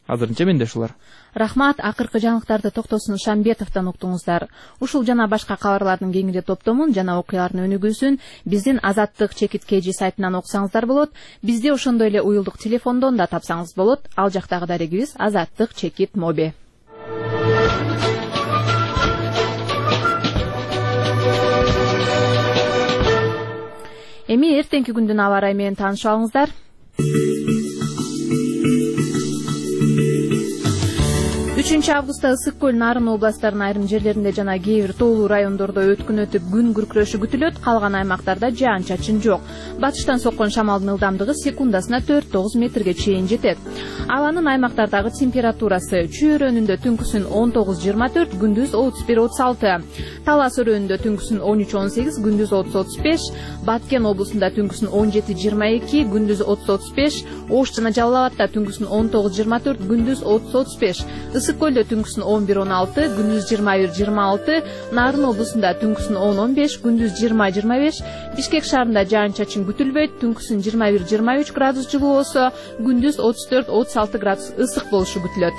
Азырынча менде ушулар. Рахмат, акыркы жаңылыктарды Токтосун Шамбетовдон уктуңуздар. Ушул жана башка кабарлардын кеңири топтомун жана окуялардын өнүгүүсүн биздин Азаттык чекит KG сайтынан окусаңыздар болот. Бизди ошондой эле уюлдук телефондон да тапсаңыз болот. Ал жактагы дарегибиз Азаттык чекит моби. Эми эртеңки күндүн аба ырайы менен таанышып алыңыздар. 3 августта Ысык көл Нарын областарынын айрым жерлеринде жана кээ бир тоолуу райондордо өткүн өтүп күн күркүрөшү күтүлөт. Калган аймактарда жаан-чачын жок. Батыштан соккон шамалдын ылдамдыгы секундасына 4-9 метрге чейин жетет. Абанын аймактардагы температурасы Чүй-өрөөнүндө түнкүсүн 19-24, күндүз 31-36. Талас өрөөнүндө түнкүсүн 13-18, күндүз 30-35. Баткен облусунда түнкүсүн 17-22, күндүз 30-35. Ош жана Жалал абадта түнкүсүн 19-24, күндүз 30-35. Ысык көлдө түнкүсүн 11-16, күндүз 21-26, Нарын облусунда түнкүсүн 10-15, күндүз 20-25, Бишкек шаарында жаан-чачын күтүлбөйт, түнкүсүн 21-23 градус жылуу болсо, күндүз 34-36 градус ысык болушу күтүлөт.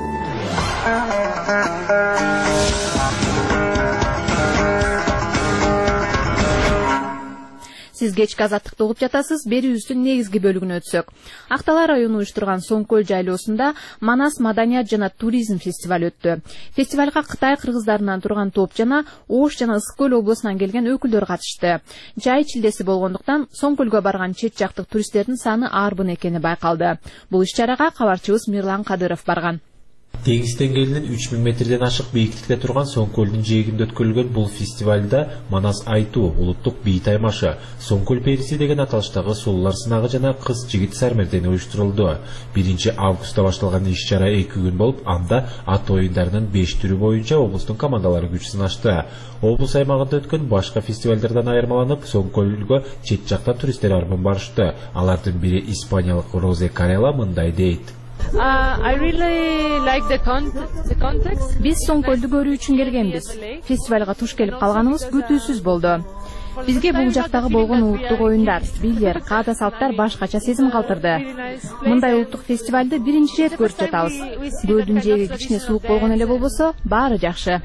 Сиз кечки Азаттыкты угуп жатасыз. Берүүбүздүн негизги бөлүгүнө өтсөк. Актала району уюштурган Соң көл жайлоосунда Манас маданият жана туризм фестиваль өттү. Фестивалга Кытай кыргыздарынан турган топ жана Ош жана Ысык көл облусунан келген өкүлдөр катышты. Жай чилдеси болгондуктан Соң көлгө барган чет жактык туристтердин саны арбын экени байкалды. Бул иш-чарага кабарчыбыз Мирлан Кадыров барган. Деңиз деңгээлинен 3000 метрден ашык бийиктикте турган Соң көлдүн жээгинде өткөрүлгөн бул фестивалда Манас айтуу, улуттук бий таймашы, Соң көл периси деген аталыштагы сулуулар сынагы жана кыз-жигит сармердени уюштурулду. 1 августта башталган иш-чара 2 күн болуп, анда ат оюндарынын 5 түрү боюнча облустун командалары күч сынашты. Облус аймагында өткөн башка фестивалдардан айырмаланып, Соң көлгө чет жактан туристтер арбын барышты. Алардын бири испаниялык Розе Карела мындай дейт. I really like the context. Биз Соң көлдү көрүү үчүн келгенбиз. Фестивалга туш келип калганыбыз күтүүсүз болду. Бизге бул жактагы болгон улуттук оюндар, бийлер, каада салттар башкача сезим калтырды. Мындай улуттук фестивалды биринчи рет көрүп жатабыз. Көлдүн жээги кичине суук болгон эле болбосо, баары жакшы.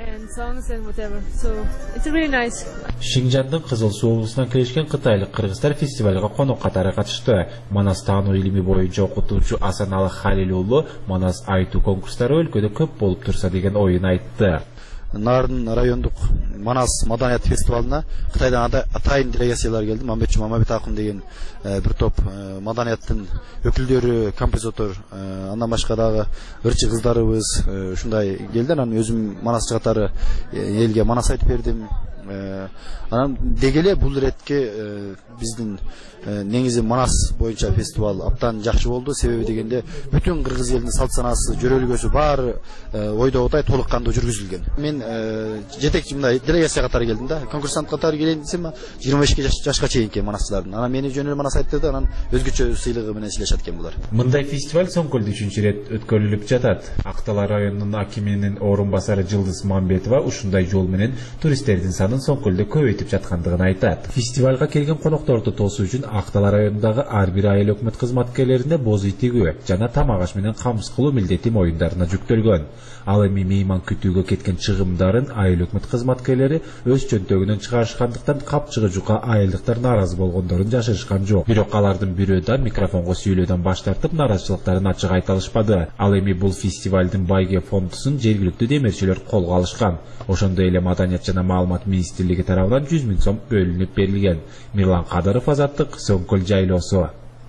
Шинжандын Кызыл Суу облусунан келишкен кытайлык кыргыздар фестивалга конок катары катышты. Манас таануу илими боюнча окутуучу Асаналы Халил уулу Манас айтуу конкурстары өлкөдө көп болуп турса деген оюн айтты. Нарын райондук Манас маданият фестивалына Кытайдан атайын делегациялар келди. Мамбетчи Мамабет акын деген бир топ маданияттын өкүлдөрү, композитор, андан башка дагы ырчы кыздарыбыз ушундай келди. Анан өзүм Манас жыгаттары элге Манас айтып бердим. Анан дегеле бул ретке биздин негизи Манас боюнча фестивал абдан жакшы болду. Себеби дегенде бүтүн кыргыз элинин салт санаасы, жөрөлгөсү баары ойдогудай толук кандуу жүргүзүлгөн. Мен жетекчи мындай делегация катары келдим да. Конкурсант катары келейин десем 25 жашка чейинки манасчылардын. Анан мени жөнүл Манас айттырды, анан өзгөчө сыйлыгы менен сыйлашат экен булар. Мындай фестиваль Соң көлдө 3-чү рет өткөрүлүп жатат. Актала районунун акиминин орун басары Жылдыз Мамбетова ушундай жол менен туристтердин санын Соң көлдө көбөйтүп жаткандыгын айтат. Фестивалга келген конокторду тосуу үчүн Актала районундагы ар бир айыл өкмөт кызматкерлерине боз ит тигүү жана тамак аш менен камсыз кылуу милдети моюндарына жүктөлгөн. Ал эми мейман күтүүгө кеткен чыгымдарын айыл өкмөт кызматкерлери өз чөнтөгүнөн чыгарышкандыктан капчыгы жука айылдыктар нааразы болгондорун жашырышкан жок. Бирок алардын бирөө да микрофонго сүйлөөдөн баш тартып наразычылыктарын ачык айта алышпады. Ал эми бул фестивалдын байге фондусун жергиликтүү демирчилер колго алышкан. Ошондой эле Маданият жана маалымат министрлиги тарабынан 100 000 сом бөлүнүп берилген. Мирлан Кадыров, Азаттык, Соң көл жайлоосу.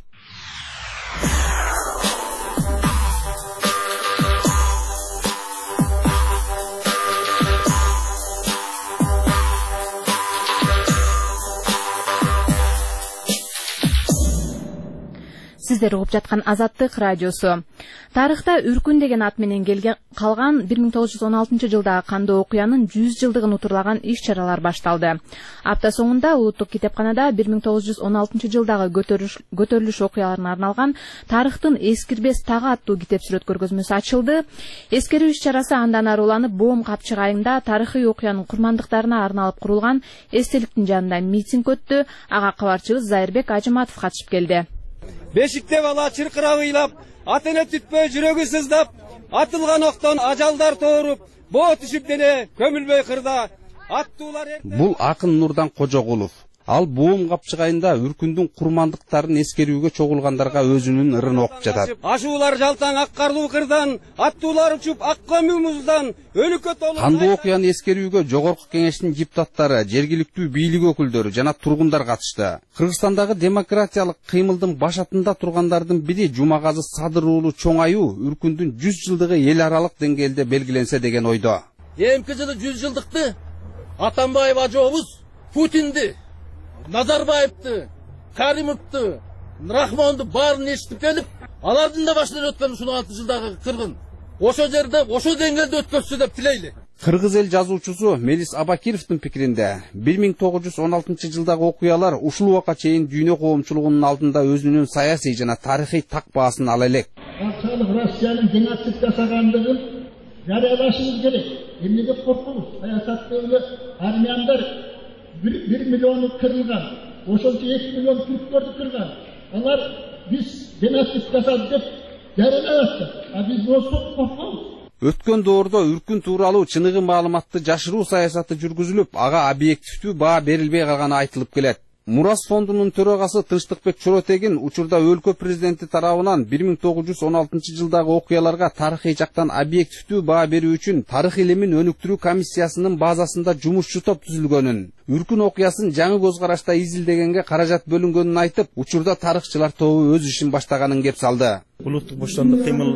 Сиздер угуп жаткан Азаттык радиосу. Тарыхта Үркүн деген ат менен калган 1916 жылдагы кандуу окуянын 100 жылдыгын утурлаган иш-чаралар башталды. Апта соңунда Улуттук китепканада 1916 жылдагы көтөрүлүш окуяларына арналган Тарыхтын эскирбес тагы аттуу китеп-сүрөт көргөзмөсү ачылды. Эскерүү иш-чарасы андан ары уланып, Боом капчык айында тарыхый окуянын курмандыктарына арналып курулган эстеликтин жанында митинг өттү. Ага кабарчыбыз Зайырбек Ажыматов катышып келди. Бешикте бала чыркырап ыйлап, атене түтпөй жүрөгү сыздап, атылган октон ажалдар тооруп, боо түшүп дене көмүлбөй кырда аттуулар. Бул акын Нурдан Кожогулов. Ал боом капчыгайында үркүндүн курмандыктарын эскерүүгө чогулгандарга өзүнүн ырын окуп жатат. Ашуулар жалтаң ак карлуу кырдан, аттуулар учуп ак көмүмүздөн өлүккө толуп. Кандуу окуяны эскерүүгө жогорку кеңештин депутаттары, жергиликтүү бийлик өкүлдөрү жана тургундар катышты. Кыргызстандагы демократиялык кыймылдын башатында тургандардын бири Жумагазы Садыр уулу Чоңаю үркүндүн 100 жылдыгы эл аралык деңгээлде белгиленсе деген ойдо. Эмки жылы 100 жылдыкты Атамбаев ажообуз Путинди, Назарбаевты, Каримовты, Рахмонду баарын эшитип келип, алардын да башынан өткөн 16 жылдагы кыргын ошо жерде, ошо деңгээлде өткөрсү деп тилейли. Кыргыз эл жазуучусу Мелис Абакировдун пикиринде 1916 жылдагы окуялар ушул убакка чейин дүйнө коомчулугунун алдында өзүнүн саясий жана тарыхый так баасын ала элек. Патшалык Россиянын геноцид жасагандыгын жарыялашыбыз керек. Эмнеге коркобуз? Саясатта эле армяндар 1 миллиону кырылган, ошончо 2 миллион түрктөрдү кырган. Алар биз геноцид жасады деп жарыялашты. Биз ошол коркобуз. Өткөн доордо үркүн тууралуу чыныгы маалыматты жашыруу саясаты жүргүзүлүп, ага объективдүү баа берилбей калганы айтылып келет. Мурас фондунун төрагасы Тынчтыкбек Чоротегин учурда өлкө президенти тарабынан 1916 жылдагы окуяларга тарыхый жактан объективдүү баа берүү үчүн тарых илимин өнүктүрүү комиссиясынын базасында жумушчу топ түзүлгөнүн, үркүн окуясын жаңы көз карашта изилдегенге каражат бөлүнгөнүн айтып, учурда тарыхчылар тобу өз ишин баштаганын кеп салды. Улуттук боштондук кыймыл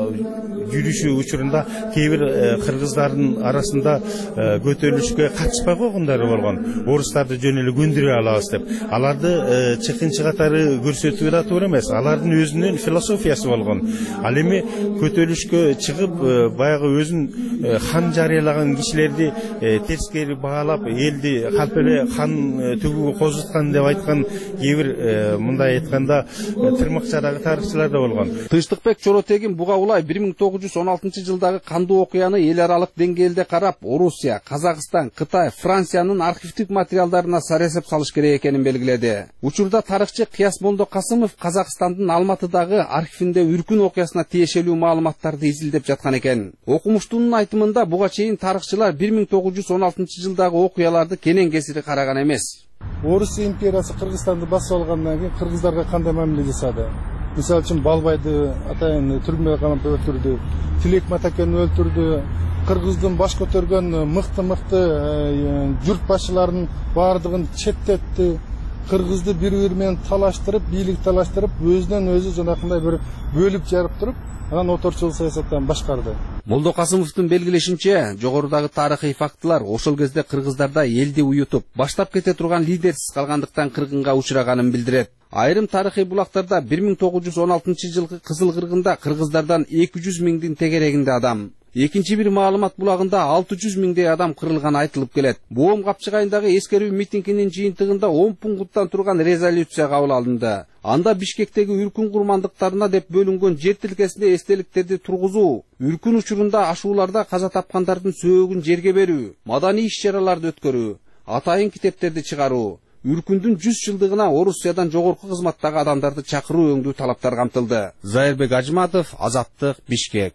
жүрүшү учурунда кээ бир кыргыздардын арасында көтөрүлүшкө катышпай койгондору болгон. Орустарды жөн эле көндүрө алабыз деп. Аларды чыкынчы катары көрсөтүү да туура эмес. Алардын өзүнүн философиясы болгон. Ал эми көтөрүлүшкө чыгып баягы өзүн хан жарыялаган кишилерди терскери баалап, элди калп эле хан төгүүгө козуткан деп айткан кээ бир мындай айтканда тырмакчадагы тарыхчылар да болгон. Тынчтыкбек Чоротегин буга улай 1916 жылдагы кандуу окуяны эл аралык деңгээлде карап, Орусия, Казакстан, Кытай, Франциянын архивдик материалдарына саресеп салыш керек экенин белгиледи. Учурда тарыхчы Кыяс Молдо Касымов Казакстандын Алматыдагы архивинде үркүн окуясына тиешелүү маалыматтарды изилдеп жаткан экен. Окумуштунун айтымында буга чейин тарыхчылар 1916 жылдагы окуяларды кенен кесири караган эмес. Орусия империясы Кыргызстанды басып алгандан кийин кыргыздарга кандай мамиле жасады? Мисалы үчүн Балбайды атайын түрмөгө камап өлтүрдү, Тилек Матакени өлтүрдү, кыргыздын баш көтөргөн мыкты журт башчыларын баардыгын четтетти, кыргызды бири-бири менен талаштырып, бийлик талаштырып, өзүнөн өзү жанакындай бир бөлүп жарып туруп, анан оторчул саясаттан башкарды. Молдо Касымовдун белгилешинче, жогорудагы тарыхый фактылар ошол кезде кыргыздарда элди уютуп, баштап кете турган лидерсиз калгандыктан кыргынга учураганын билдирет. Айрым тарыхый булактарда 1916 жылкы Кызыл кыргында кыргыздардан 200 миңдин тегерегинде адам, экинчи бир маалымат булагында 600 миңдей адам кырылганы айтылып келет. Боом капчыгайындагы эскерүү митингинин жыйынтыгында 10 пункттан турган резолюция кабыл алынды. Анда Бишкектеги үркүн курмандыктарына деп бөлүнгөн жер тилкесинде эстеликтерди тургузуу, үркүн учурунда ашууларда каза тапкандардын сөөгүн жерге берүү, маданий иш-чараларды өткөрүү, атайын китептерди чыгаруу, үркүндүн 100 жылдыгына Орусиядан жогорку кызматтагы адамдарды чакыруу өңдүү талаптар камтылды. Зайырбек Ажматов, Азаттык, Бишкек.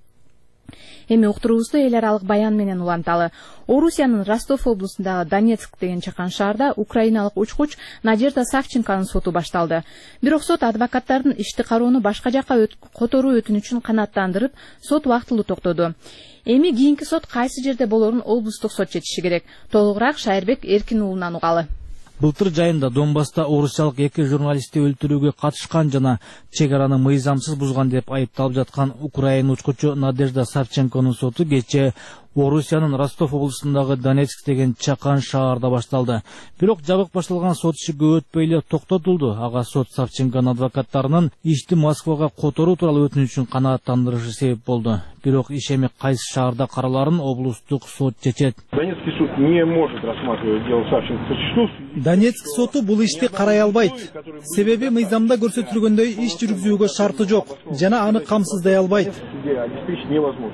Эми уктуруубузду эл аралык баян менен уланталы. Орусиянын Ростов облусундагы Донецк деген чакан шаарда украиналык учкуч Надежда Савченконун соту башталды. Бирок сот адвокаттардын ишти кароону башка жакка которуу өтүнүчүн канааттандырып, сот убактылуу токтоду. Эми кийинки сот кайсы жерде болорун облустук сот чечиши керек. Толугураак Шайырбек Эркин уулунан угалы. Былтыр жайында Донбасста орусиялык 2 журналистти өлтүрүүгө катышкан жана чек араны мыйзамсыз бузган деп айыпталып жаткан украин учкучу Надежда Савченконун соту кечээ Орусиянын Ростов облусундагы Донецк деген чакан шаарда башталды. Бирок жабык башталган сот иши көп өтпөй эле токтотулду. Ага сот Савченконун адвокаттарынын ишти Москвага которуу тууралуу өтүнүчүн канааттандырышы себеп болду. Бирок иш эми кайсы шаарда караларын облустук сот чечет. Донецкий суд не может рассматривать дело Савченко. Донецк соту бул ишти карай албайт. Себеби мыйзамда көрсөтүлгөндөй иш жүргүзүүгө шарты жок жана аны камсыздай албайт.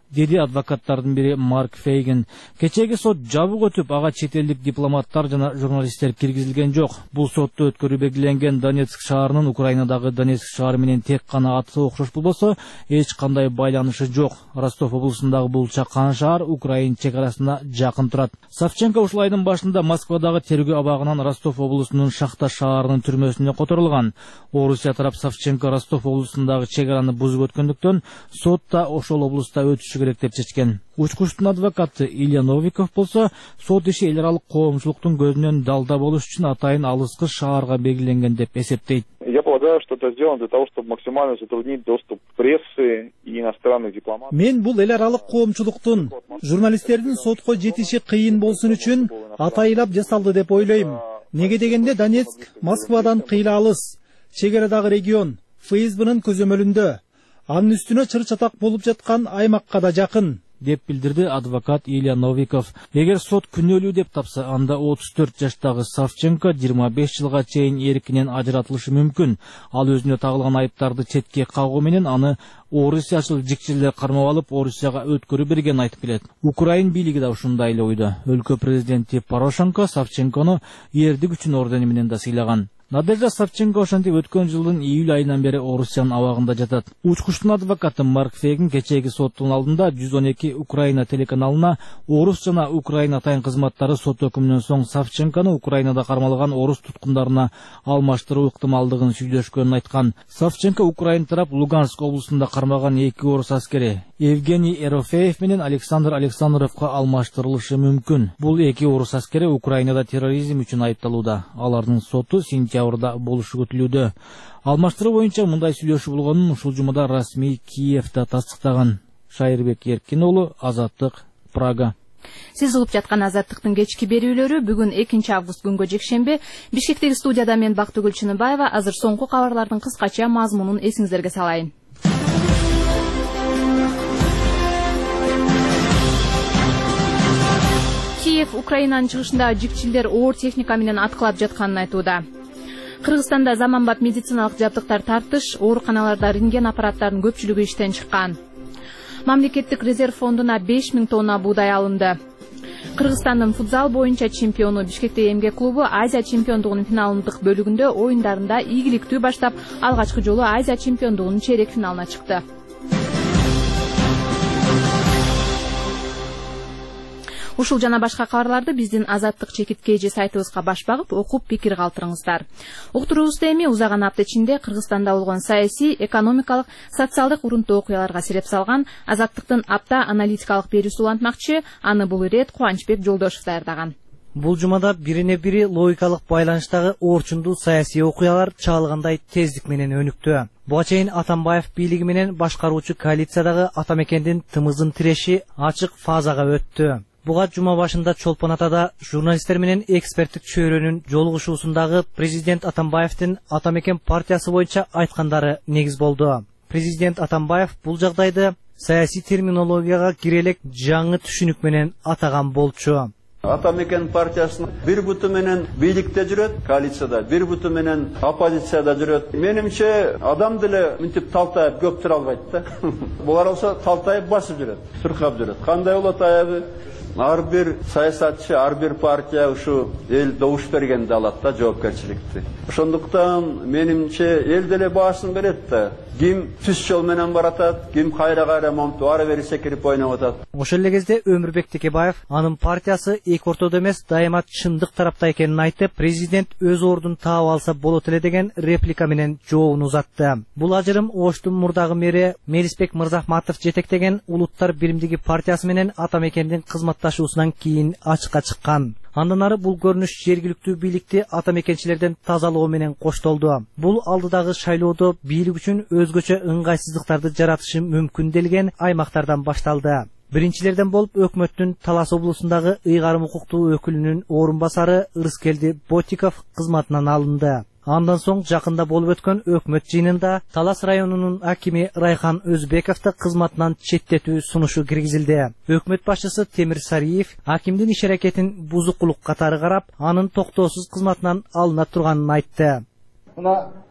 деди адвокаттардын бири Марк Фейген. Кечеги сот жабык өтүп, ага чет элдик дипломаттар жана журналисттер киргизилген жок. Бул сотто өткөрүү белгиленген Донецк шаарынын Украинадагы Донецк шаары менен тек гана аты окшош болбосо, эч кандай байланышы жок. Ростов облусундагы бул чакан шаар Украин чек арасына жакын турат. Савченко ушул айдын башында Москвадагы тергөө абагынан Ростов облусунун Шахта шаарынын түрмөсүнө которулган. Орусия тарап Савченко Ростов облусундагы чек араны бузуп өткөндүктөн сотта ошол облуста өтүшү керек деп чечкен. Учкучтун адвокаты Илья Новиков болсо, сот иши эл аралык коомчулуктун көзүнөн далда болуш үчүн атайын алыскы шаарга белгиленген деп эсептейт. Я полагаю, что это сделано для того, чтобы максимально затруднить доступ прессы и иностранных дипломатов. Мен бул эл аралык коомчулуктун, журналисттердин сотко жетиши кыйын болсун үчүн атайылап жасалды деп ойлойм. Неге дегенде Донецк Москвадан кыйла алыс, чек арадагы регион ФСБнын көзөмөлүндө, анын үстүнө чыр-чатак болуп жаткан аймакка да жакын, деп билдирди адвокат Илья Новиков. Эгер сот күнөөлүү деп тапса, анда 34 жаштагы Савченко 25 жылга чейин эркинен ажыратылышы мүмкүн. Ал өзүнө тагылган айыптарды четке кагуу менен аны Орусиячыл жикчилер кармап алып, Орусияга өткөрүп берген айтып келет. Украин бийлиги да ушундай эле ойдо. Өлкө президенти Порошенко Савченкону эрдик үчүн ордени менен да сыйлаган. Надежда Савченко ошентип өткөн жылдын июль айынан бери Орусиянын абагында жатат. Учкучтун адвокаты Марк Фейген кечеги соттун алдында 112 Украина телеканалына орус жана Украина атайын кызматтары сот өкүмүнөн соң Савченкону Украинада кармалган орус туткундарына алмаштыруу ыктымалдыгын сүйлөшкөнүн айткан. Савченко Украин тарап Луганск облусунда кармаган 2 орус аскери Евгений Ерофеев менен Александр Александровго алмаштырылышы мүмкүн. Бул 2 орус аскери Украинада терроризм үчүн айыпталууда. Алардын соту сентябрда болушу күтүлүүдө. Алмаштыруу боюнча мындай сүйлөшүү болгонун ушул жумада расмий Киевде тастыктаган. Шайырбек Эркин уулу, Азаттык, Прага. Сиз угуп жаткан Азаттыктын кечки берүүлөрү бүгүн 2 август күнгө жекшемби. Бишкектеги студияда мен Бактыгүл Чыныбаева. Азыр соңку кабарлардын кыскача мазмунун эсиңиздерге салайын. Киев Украинанын чыгышындагы жикчилдер оор техника менен аткылап жатканын айтууда. Кыргызстанда заманбап медициналык жабдыктар тартыш, ооруканаларда рентген аппараттарынын көпчүлүгү иштен чыккан. Мамлекеттик резерв фондуна 5000 тонна буудай алынды. Кыргызстандын футзал боюнча чемпиону Бишкектеги эмгек клубу Азия чемпиондугунун финалдык бөлүгүндө оюндарында ийгиликтүү баштап, алгачкы жолу Азия чемпиондугунун чейрек финалына чыкты. Ушул жана башка кабарларды биздин Азаттык чекиткейжи сайтыбызга баш багып, окуп пикир калтырыңыздар. Уктуруубузда эми узаган апта ичинде Кыргызстанда болгон саясий, экономикалык, социалдык урунтуу окуяларга сереп салган Азаттыктын апта аналитикалык берүүсү улантмакчы, аны бул ирет Кубанычбек Жолдошев даярдаган. Бул жумада бирине-бири логикалык байланыштагы орчундуу саясий окуялар чагылгандай тездик менен өнүктү. Буга чейин Атамбаев бийлиги менен башкаруучу коалициядагы Атамекендин тымызын тиреши ачык фазага өттү. Буга жума башында Чолпон Атада журналисттер менен эксперттик чөйрөнүн жолугушуусундагы президент Атамбаевдин Атамекен партиясы боюнча айткандары негиз болду. Президент Атамбаев бул жагдайды саясий терминологияга кирелек жаңы түшүнүк менен атаган болчу. Атамекен партиясынын бир буту менен бийликте жүрөт, коалицияда, бир буту менен оппозицияда жүрөт. Менимче адам деле мынтип талтайып көп тура албайт да. Булар болсо талтайып басып жүрөт, суркап жүрөт. Кандай болот аябы? Ар бир саясатчы, ар бир партия ушу эл добуш бергенде алат да жоопкерчиликти. Ошондуктан менимче эл деле баасын берет да. Ким түз жол менен баратат, ким кайра момту ары бери секирип ойноп атат. Ошол эле кезде Өмүрбек Текебаев анын партиясы эки ортодо эмес, дайыма чындык тарапта экенин айтып, президент өз ордун таап алса болот эле деген реплика менен жообун узатты. Бул ажырым Оштун мурдагы мэри Мелисбек Мырзахматов жетектеген Улуттар биримдиги партиясы менен Атамекендин кызматташуусунан кийин ачыкка чыккан. Андан ары бул көрүнүш жергиликтүү бийликти атамекенчилерден тазалоо менен коштолду. Бул алдыдагы шайлоодо бийлик үчүн өзгөчө ыңгайсыздыктарды жаратышы мүмкүн делген аймактардан башталды. Биринчилерден болуп өкмөттүн Талас облусундагы ыйгарым укуктуу өкүлүнүн орун басары Ырыскелди Ботиков кызматынан алынды. Андан соң жакында болуп өткөн өкмөт жыйынында Талас районунун акими Райхан Өзбековду кызматынан четтетүү сунушу киргизилди. Өкмөт башчысы Темир Сариев акимдин иш аракетин бузукулук катары карап, анын токтоосуз кызматынан алына турганын айтты. Мына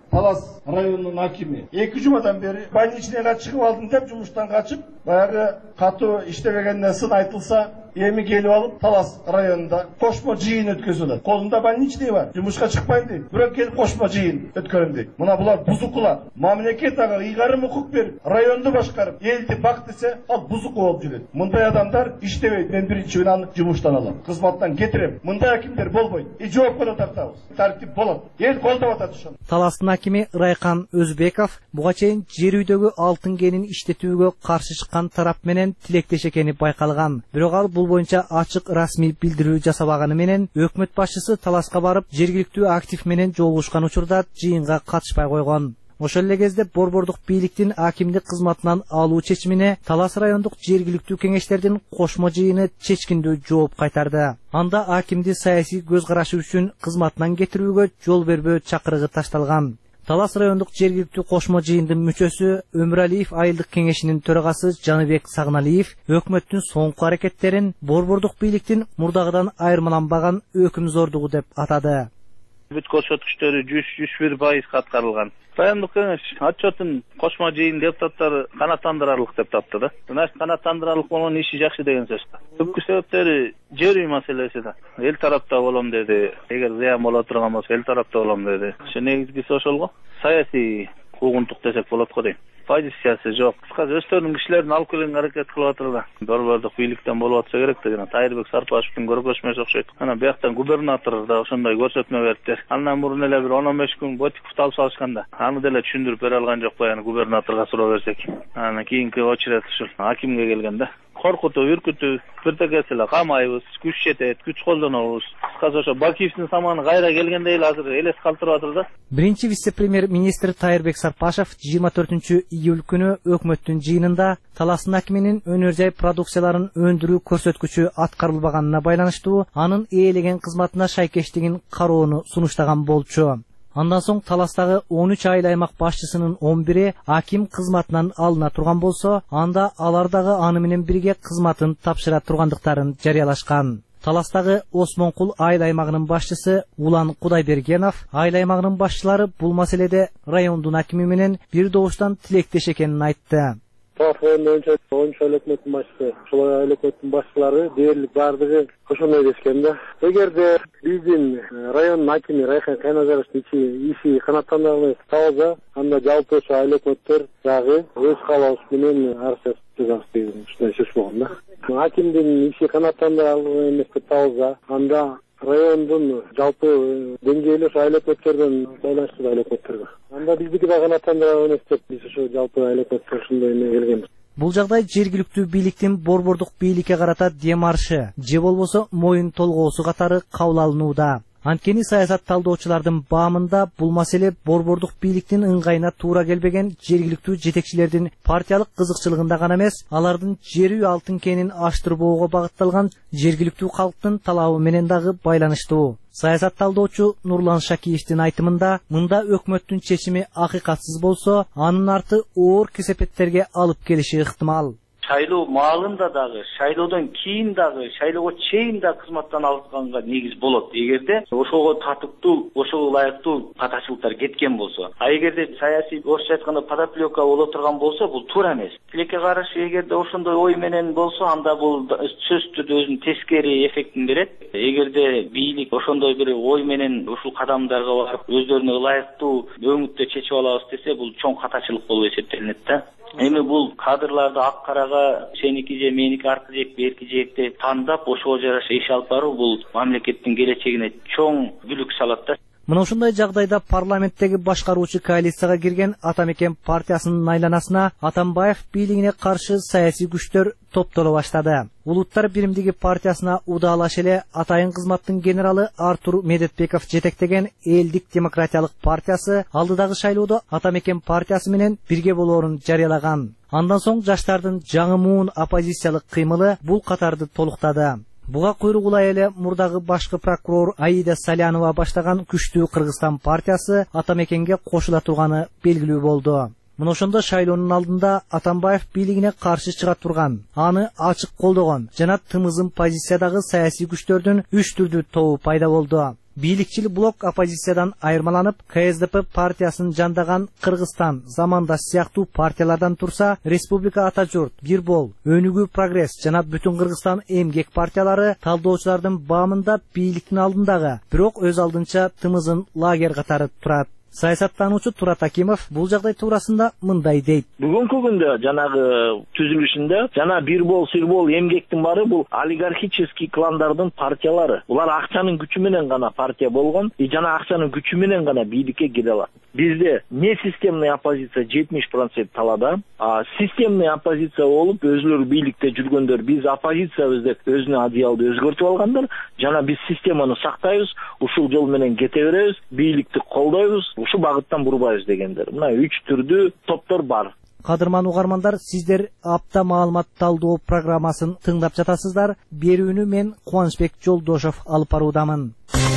Талас районунун акими 2 жумадан бери больничныйга чыгып алдым деп жумуштан качып, баягы катуу иштебегенден сын айтылса, эми келип алып Талас районунда кошмо жыйын өткөзүлөт. Колунда больничный бар, жумушка чыкпайм дейт. Бирок келип кошмо жыйын өткөрөм дейт. Мына булар бузукулар. Мамлекет ага ыйгарым укук берип, районду башкарып, элди бак десе, ал бузуку болуп жүрөт. Мындай адамдар иштебейт. Мен биринчи күнү аны жумуштан алам. Кызматтан кетирем. Мындай акимдер болбойт. Жоопкерге тартабыз. Тартип болот. Эл колдоп атат ошону. Таластын акими Райкан Өзбеков буга чейин жер үйдөгү алтын кенин иштетүүгө каршы чыккан тарап менен тилектеш экени байкалган. Бирок ал бул боюнча ачык расмий билдирүү жасабаганы менен өкмөт башчысы Таласка барып, жергиликтүү актив менен жолугушкан учурда жыйынга катышпай койгон. Ошол эле кезде борбордук бийликтин акимдик кызматынан алуу чечимине Талас райондук жергиликтүү кеңештердин кошмо жыйыны чечкиндүү жооп кайтарды. Анда акимди саясий көз карашы үчүн кызматынан кетирүүгө жол бербөө чакырыгы ташталган. Талас райондук жергиликтүү кошмо жыйындын мүчөсү Өмүралиев айылдык кеңешинин төрагасы Жаныбек Сагналиев өкмөттүн соңку аракеттерин борбордук бийликтин мурдагыдан айырмаланбаган өкүм зордугу деп атады. Бүт көрсөткүчтөрү 100-101% аткарылган. Райондук кеңеш отчетун кошмо жыйын депутаттары канааттандырарлык деп тапты да. Значит, канааттандырарлык болгон иши жакшы деген сөз. Түпкү себептери жер үй маселеси да. Эл тарапта болом деди. Эгер зыян боло турган болсо эл тарапта болом деди. Ошо негизгиси ошол го. Саясий куугунтук десек болот го дейм. Позициясы жок. Кыскасы өздөрүнүн кишилерин алып келгенге аракет кылып атыр да. Борбордук бийликтен болуп атса керек деген. Тайырбек Сарпашевдин көргөзмөсү окшойт. Ана бияктан губернатор да ошондой көрсөтмө бериптир. Андан мурун эле бир 10-15 күн Ботиковду алып салышканда, аны деле түшүндүрүп бере алган жок баягы губернаторго суроо берсек. Анан кийинки очередь ушул акимге келген да. Коркутуу, үркүтүү, бирдекеси эле камайбыз, күч жетет, күч колдонобуз. Кыскасы ошо Бакиевдин заманы кайра келгендей эле азыр элес калтырып атыр да. Биринчи вице-премьер-министр Тайырбек Сарпашев 24-июль күнү өкмөттүн жыйынында Таластын акиминин өнөр жай продукцияларын өндүрүү көрсөткүчү аткарылбаганына байланыштуу анын ээлеген кызматына шайкештигин кароону сунуштаган болчу. Андан соң Таластагы 13 айыл аймак башчысынын 11-и аким кызматынан алына турган болсо, анда алар дагы аны менен бирге кызматын тапшыра тургандыктарын жарыялашкан. Таластагы Осмонкул айыл аймагынын башчысы Улан Кудайбергенов айыл аймагынын башчылары бул маселеде райондун акими менен бир добуштан тилектеш экенин айтты. Oyuncu өкмөттүн башчысы, ошол айыл өкмөттүн башчылары дээрлик бардыгы ошондой дешкен да. Эгерде биздин райондун акими Райхан Кайназаровдун иши канааттандырылбай калса, анда жалпы ошо айыл өкмөттөр дагы өз каалоосу менен арыз жазабыз деген ушундай сөз болгон да. Акимдин иши канааттандырылбай эмес деп табылса, анда райондун жалпы деңгээли ошо айыл өкмөттөрдөн байланыштуу айыл өкмөттөргө. Анда биздики да канааттандырылбай эмес деп биз ошо жалпы айыл өкмөттөр ушундай эме келгенбиз. Бул жагдай жергиликтүү бийликтин борбордук бийликке карата демаршы же болбосо моюн толгоосу катары кабыл алынууда. Анткени саясат талдоочулардын баамында бул маселе борбордук бийликтин ыңгайына туура келбеген жергиликтүү жетекчилердин партиялык кызыкчылыгында гана эмес, алардын жер үй алтын кенин аштырбоого багытталган жергиликтүү калктын талабы менен дагы байланыштуу. Саясат талдоочу Нурлан Шакиевдин айтымында, мында өкмөттүн чечими акыйкатсыз болсо, анын арты оор кесепеттерге алып келиши ыктымал. Шайлоо маалында дагы, шайлоодон кийин дагы, шайлоого чейин да кызматтан алынганга негиз болот. Эгерде ошого татыктуу, ошого ылайыктуу катачылыктар кеткен болсо. А эгерде саясий орусча айтканда подоплека боло турган болсо, бул туура эмес. Тилекке каршы эгерде ошондой ой менен болсо, анда бул сөзсүз түрдө өзүнүн тескери эффектин берет. Эгерде бийлик ошондой бир ой менен ушул кадамдарга барып, өздөрүнө ылайыктуу өңүттө чечип алабыз десе, бул чоң катачылык болуп эсептелинет да. Эми бул кадрларды ак карага сеники же меники аркы жек берки жекти тандап ошого жараша иш алып баруу бул мамлекеттин келечегине чоң бүлүк салат да. Мына ушундай жагдайда парламенттеги башкаруучу коалицияга кирген Атамекен партиясынын айланасына Атамбаев бийлигине каршы саясий күчтөр топтоло баштады. Улуттар биримдиги партиясына удаалаш эле атайын кызматтын генералы Артур Медетбеков жетектеген Элдик демократиялык партиясы алдыдагы шайлоодо Атамекен партиясы менен бирге болоорун жарыялаган. Андан соң жаштардын жаңы муун оппозициялык кыймылы бул катарды толуктады. Буга куйругулай эле мурдагы башкы прокурор Аида Салянова баштаган күчтүү Кыргызстан партиясы Атамекенге кошула турганы белгилүү болду. Мына ошондо шайлоонун алдында Атамбаев бийлигине каршы чыга турган, аны ачык колдогон жана тымызым позициядагы саясий күчтөрдүн 3 түрдүү тобу пайда болду. бийликчил блок оппозициядан айырмаланып, КСДП партиясын жандаган Кыргызстан, Замандаш сыяктуу партиялардан турса, Республика Ата журт, Бир бол, Өнүгүү Прогресс жана Бүтүн Кыргызстан эмгек партиялары талдоочулардын баамында бийликтин алдындагы, бирок өз алдынча тымызын лагерь катары турат. Саясаттануучу Турат Акимов бул жагдай туурасында мындай дейт. Бүгүнкү күндө жанагы түзүлүшүндө жана Бир бол, Сир бол, эмгектин баары бул олигархический кландардын партиялары. Булар акчанын күчү менен гана партия болгон, жана акчанын күчү менен гана бийликке кире алат. Бизде не системный оппозиция 70% талада, а системный оппозиция болуп өзүлөрү бийликте жүргөндөр, биз оппозициябыз деп өзүнүн адыялды өзгөртүп алгандар, жана биз системаны сактайбыз, ушул жол менен кете беребиз, бийликти колдойбуз, ушу багыттан бурбайбыз дегендер. Мына 3 түрдүү топтор бар. Кадырман угармандар, сиздер апта маалымат талдоо программасын тыңдап жатасыздар. Берүүнү мен Кубанычбек Жолдошов алып баруудамын.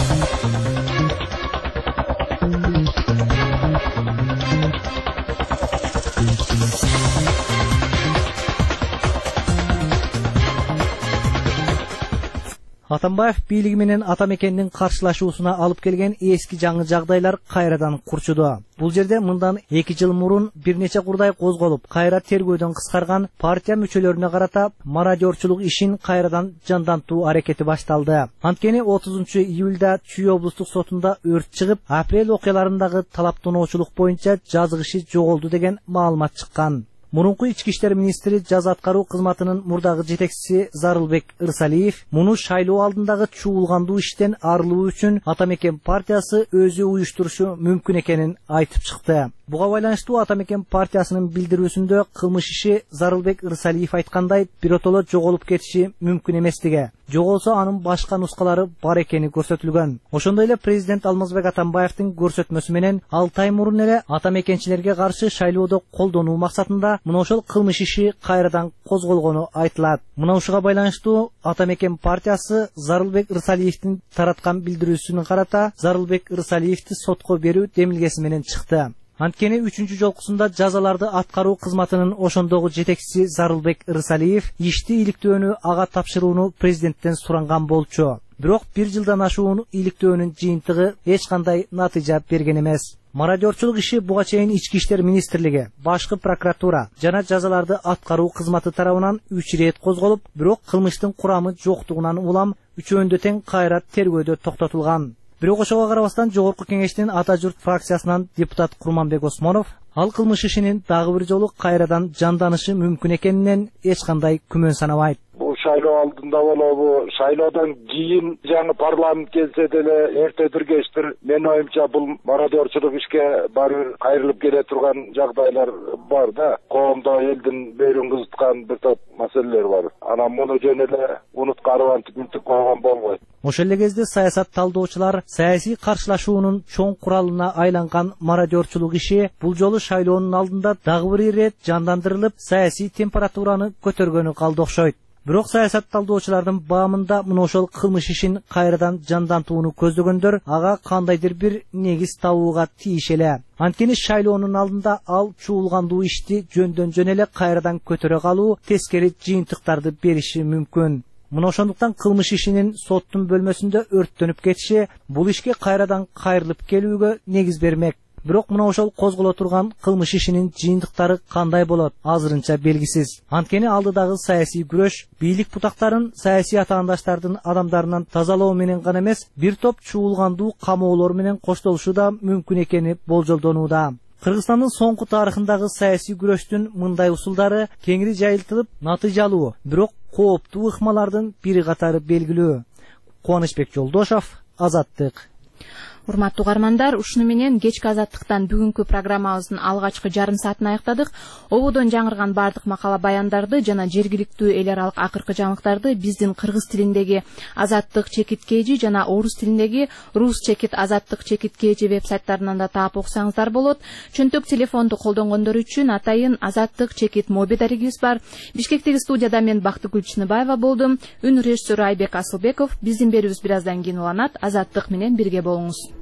Атамбаев бийлиги менен ата мекендин каршылашуусуна алып келген эски жаңы жагдайлар кайрадан курчуду. Бул жерде мындан 2 жыл мурун бир нече курдай козголуп, кайра тергөөдөн кыскарган партия мүчөлөрүнө карата мародерчулук ишин кайрадан жандантуу аракети башталды. Анткени 30-июлда Чүй облустук сотунда өрт чыгып, апрель окуяларындагы талаптоочулук боюнча жазык иши жоголду деген маалымат чыккан. Мурунку ички иштер министри жаза аткаруу кызматынын мурдагы жетекчиси Зарылбек Ырсалиев муну шайлоо алдындагы чуулгандуу иштен арылуу үчүн Ата мекен партиясы өзү уюштурушу мүмкүн экенин айтып чыкты. Буга байланыштуу Ата мекен партиясынын билдирүүсүндө кылмыш иши Зарылбек Ырсалиев айткандай биротоло жоголуп кетиши мүмкүн эместиги, жоголсо анын башка нускалары бар экени көрсөтүлгөн. Ошондой эле президент Алмазбек Атамбаевдин көрсөтмөсү менен 6 ай мурун эле ата мекенчилерге каршы шайлоодо колдонуу максатында мына ошол кылмыш иши кайрадан козголгону айтылат. Мына ушуга байланыштуу Ата мекен партиясы Зарылбек Ырсалиевдин тараткан билдирүүсүнө карата Зарылбек Ырсалиевди сотко берүү демилгеси менен чыкты. Анткени 3-чү жолкусунда жазаларды аткаруу кызматынын ошондогу жетекчиси Зарылбек Ырсалиев ишти иликтөөнү ага тапшырууну президенттен суранган болчу. Бирок 1 жылдан ашуун иликтөөнүн жыйынтыгы эч кандай натыйжа берген эмес. Мародерчулук иши буга чейин Ички иштер министрлиги, башкы прокуратура жана жазаларды аткаруу кызматы тарабынан 3 рет козголуп, бирок кылмыштын курамы жоктугунан улам үчөөндө тең кайра тергөөдө токтотулган. Бирок ошого карабастан Жогорку кеңештин Ата журт фракциясынан депутат Курманбек Осмонов ал кылмыш ишинин дагы бир жолу кайрадан жанданышы мүмкүн экенинен эч кандай күмөн санабайт. Бул шайлоо алдында болобу, шайлоодон кийин жаңы парламент келсе деле эртедир кечтир менин оюмча бул мародерчулук ишке баары кайрылып келе турган жагдайлар бар да. Коомдо элдин берүүн кызыткан бир топ маселелер бар. Анан муну жөн эле унуткарып антип койгон болбойт. Ошол эле кезде саясат талдоочулар саясий каршылашуунун чоң куралына айланган мародерчулук иши бул жолу шайлоонун алдында дагы бир ирет жандандырылып, саясий температураны көтөргөнү калды окшойт. Бирок саясат талдоочулардын баамында мына ошол кылмыш ишин кайрадан жандантууну көздөгөндөр ага кандайдыр бир негиз табууга тийиш эле. Анткени шайлоонун алдында ал чуулгандуу ишти жөндөн жөн эле кайрадан көтөрө калуу тескери жыйынтыктарды бериши мүмкүн. Мына ошондуктан кылмыш ишинин соттун бөлмөсүндө өрттөнүп кетиши бул ишке кайрадан кайрылып келүүгө негиз бермек. Бирок мына ошол козголо турган кылмыш ишинин жыйынтыктары кандай болот азырынча белгисиз. Анткени алдыдагы саясий күрөш бийлик бутактарын саясий атаандаштардын адамдарынан тазалоо менен гана эмес, бир топ чуулгандуу камоолор менен коштолушу да мүмкүн экени болжолдонууда. Кыргызстандын соңку тарыхындагы саясий күрөштүн мындай усулдары кеңири жайылтылып, натыйжалуу, бирок кооптуу ыкмалардын бири катары белгилүү. Кубанычбек Жолдошов, Азаттык. Урматтуу угармандар, ушуну менен кечки Азаттыктан бүгүнкү программабыздын алгачкы жарым саатын аяктадык. Ободон жаңырган бардык макала баяндарды жана жергиликтүү эл аралык акыркы жаңылыктарды биздин кыргыз тилиндеги Азаттык чекит.kg жана орус тилиндеги Рус чекит Азаттык чекит.kg вебсайттарынан да таап окусаңыздар болот. Чөнтөк телефонду колдонгондор үчүн атайын Азаттык чекит моби дарегибиз бар. Бишкектеги студияда мен Бактыгүл Чыныбаева болдум. Үн режиссеру Айбек Асылбеков. Биздин берүүбүз бир аздан кийин уланат. Азаттык менен бирге болуңуз.